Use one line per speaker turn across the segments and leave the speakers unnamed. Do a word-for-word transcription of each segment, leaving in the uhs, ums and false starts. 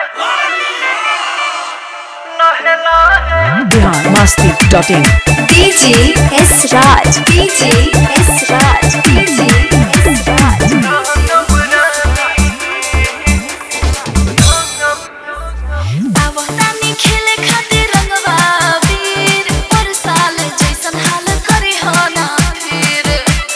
बिहार मस्ती dot in.
DJ S Raj, DJ S Raj, DJ S Raj. आवतानी खेले खातिर रंगवा वीर, पर साल जैसन हाल करे हो ना फिर।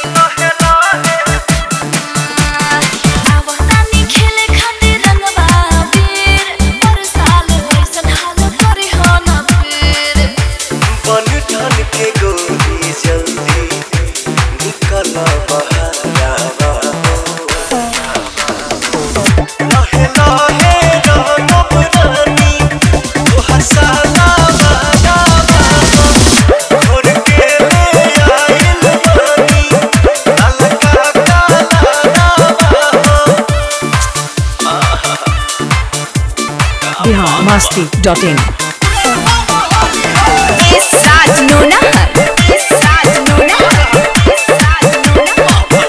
आवतानी खेले खातिर रंगवा वीर, पर साल जैसन हाल करे हो ना फिर।
बन ठन के गोरी जल्दी निकल बहरावा लहे लहे रंगब रानी तोहर साला बाजावा घोर के ले आइल बानी अलका काला
बिहार मस्ती डॉट इन।
इस राज नोनहर, इस राज नोनहर, इस राज नोनहर।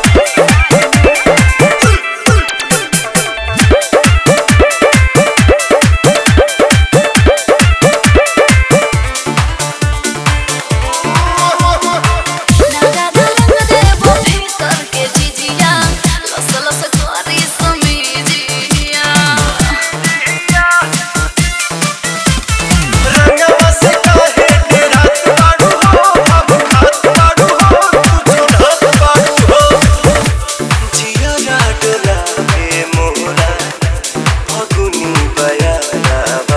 नागा रंग देबो भीतर के जिजिया, लस लस करी समीजिया।
रंगवा से काहे डेरात बाड़ू हो अब खात बाड़ू हो तू चुनत बाड़ू हो जिया डोलावे मोरा फगुनी बयानावा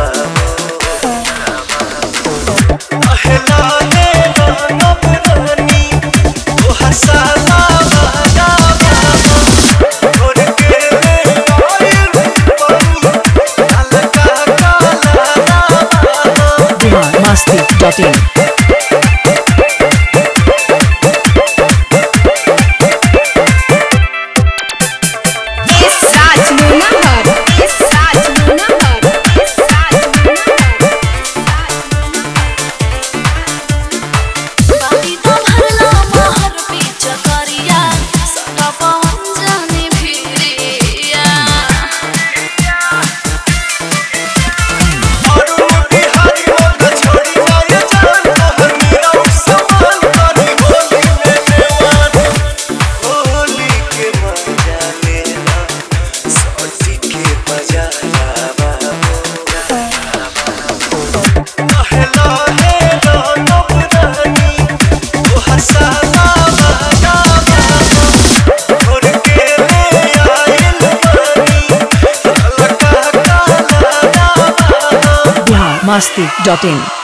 अहला ने रंगब रानी तोहर साला बाजावा घोर के ले आइल बानी अलका काला
बिहार मस्ती डॉट इन।
इस राज नोनहर, इस राज नोनहर, इस राज नोनहर। बाकी तो भरला महर बीच करिया, सदा पवन जाने भिरिया।
अरुण बिहारी हो न छोड़ी जाए जान तोहर मेरा समान करी होली में नेवान होली के मजा लेना सौटी के मजा लावा लहे लहे रंगब रानी तोहर साला बाजावा घोर के ले आइल बानी अलका काला
बिहार मस्ती डॉट इन।